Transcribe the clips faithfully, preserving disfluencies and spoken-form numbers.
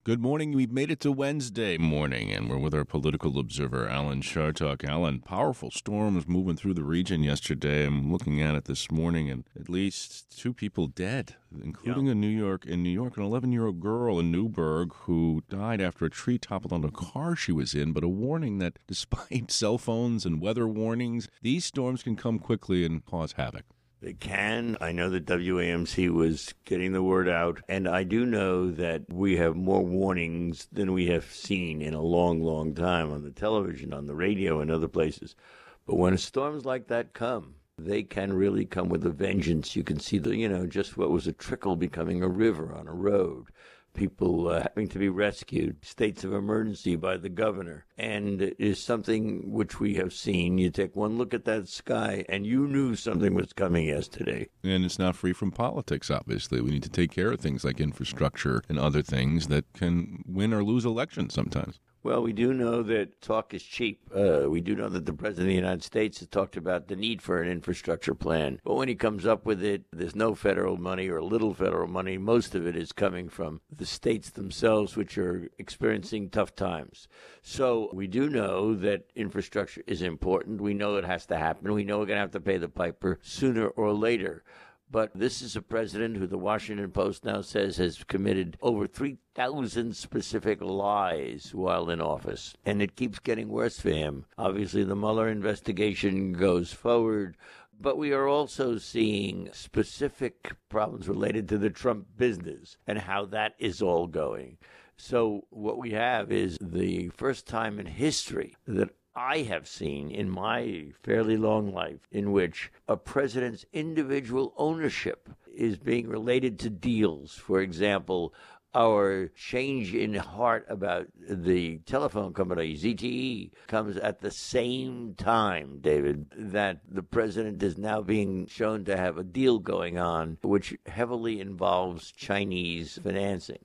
Good morning. We've made it to Wednesday morning, and we're with our political observer, Alan Chartock. Alan, powerful storms moving through the region yesterday. I'm looking at it this morning, and at least two people dead, including yeah. a New York in New York, an eleven-year-old girl in Newburgh who died after a tree toppled on a car she was in. But a warning that despite cell phones and weather warnings, these storms can come quickly and cause havoc. They can. I know that W A M C was getting the word out, and I do know that we have more warnings than we have seen in a long, long time on the television, on the radio, and other places. But when storms like that come, they can really come with a vengeance. You can see the, you know, just what was a trickle becoming a river on a road. People uh, having to be rescued, states of emergency by the governor. And it is something which we have seen. You take one look at that sky, and you knew something was coming yesterday. And it's not free from politics, obviously. We need to take care of things like infrastructure and other things that can win or lose elections sometimes. Well, we do know that talk is cheap. Uh, we do know that the President of the United States has talked about the need for an infrastructure plan. But when he comes up with it, there's no federal money or little federal money. Most of it is coming from the states themselves, which are experiencing tough times. So we do know that infrastructure is important. We know it has to happen. We know we're going to have to pay the piper sooner or later. But this is a president who the Washington Post now says has committed over three thousand specific lies while in office. And it keeps getting worse for him. Obviously, the Mueller investigation goes forward. But we are also seeing specific problems related to the Trump business and how that is all going. So what we have is the first time in history that I have seen in my fairly long life in which a president's individual ownership is being related to deals. For example, our change in heart about the telephone company, Z T E, comes at the same time, David, that the president is now being shown to have a deal going on which heavily involves Chinese financing.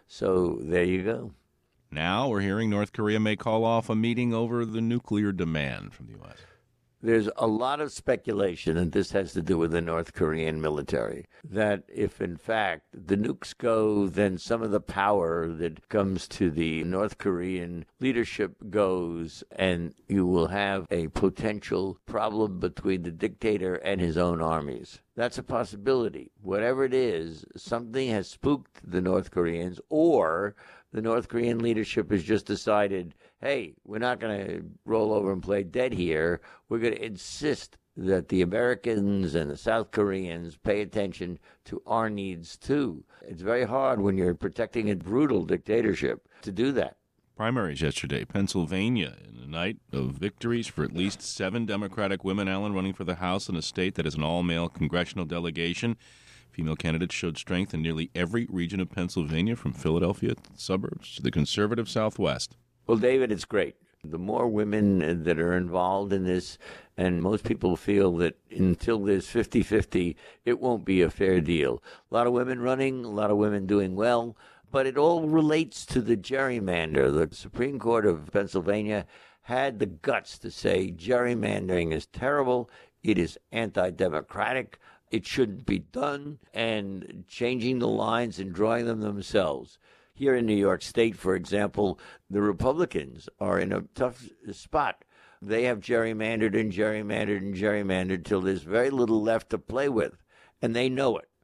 So there you go. Now we're hearing North Korea may call off a meeting over the nuclear demand from the U S. There's a lot of speculation, and this has to do with the North Korean military, that if, in fact, the nukes go, then some of the power that comes to the North Korean leadership goes, and you will have a potential problem between the dictator and his own armies. That's a possibility. Whatever it is, something has spooked the North Koreans, or the North Korean leadership has just decided, hey, we're not going to roll over and play dead here. We're going to insist that the Americans and the South Koreans pay attention to our needs, too. It's very hard when you're protecting a brutal dictatorship to do that. Primaries yesterday, Pennsylvania, in a night of victories for at least seven Democratic women, Alan, running for the House in a state that has an all-male congressional delegation. Female candidates showed strength in nearly every region of Pennsylvania, from Philadelphia suburbs to the conservative Southwest. Well, David, it's great. The more women that are involved in this, and most people feel that until there's fifty-fifty, it won't be a fair deal. A lot of women running, a lot of women doing well, but it all relates to the gerrymander. The Supreme Court of Pennsylvania had the guts to say gerrymandering is terrible, it is anti-democratic, it shouldn't be done, and changing the lines and drawing them themselves. Here in New York State, for example, the Republicans are in a tough spot. They have gerrymandered and gerrymandered and gerrymandered till there's very little left to play with, and they know it.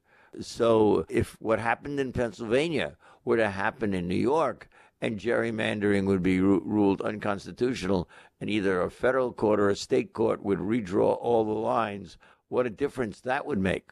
So if what happened in Pennsylvania were to happen in New York, and gerrymandering would be ru- ruled unconstitutional, and either a federal court or a state court would redraw all the lines, what a difference that would make.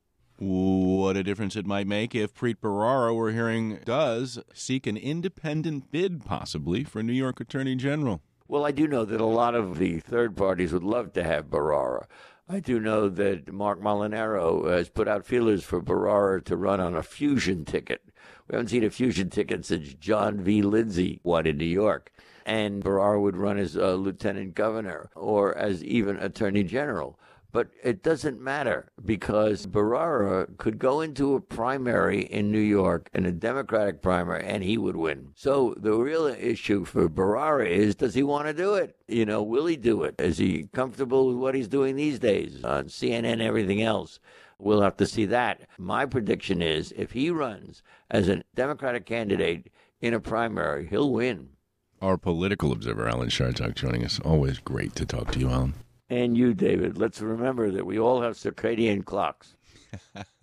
What a difference it might make if Preet Bharara, we're hearing, does seek an independent bid, possibly, for New York Attorney General. Well, I do know that a lot of the third parties would love to have Bharara. I do know that Mark Molinaro has put out feelers for Bharara to run on a fusion ticket. We haven't seen a fusion ticket since John V. Lindsay won in New York. And Bharara would run as uh, lieutenant governor or as even attorney general. But it doesn't matter, because Bharara could go into a primary in New York, in a Democratic primary, and he would win. So the real issue for Bharara is, does he want to do it? You know, will he do it? Is he comfortable with what he's doing these days on C N N and everything else? We'll have to see that. My prediction is, if he runs as a Democratic candidate, in a primary, he'll win. Our political observer, Alan Chartock, joining us. Always great to talk to you, Alan. And you, David. Let's remember that we all have circadian clocks.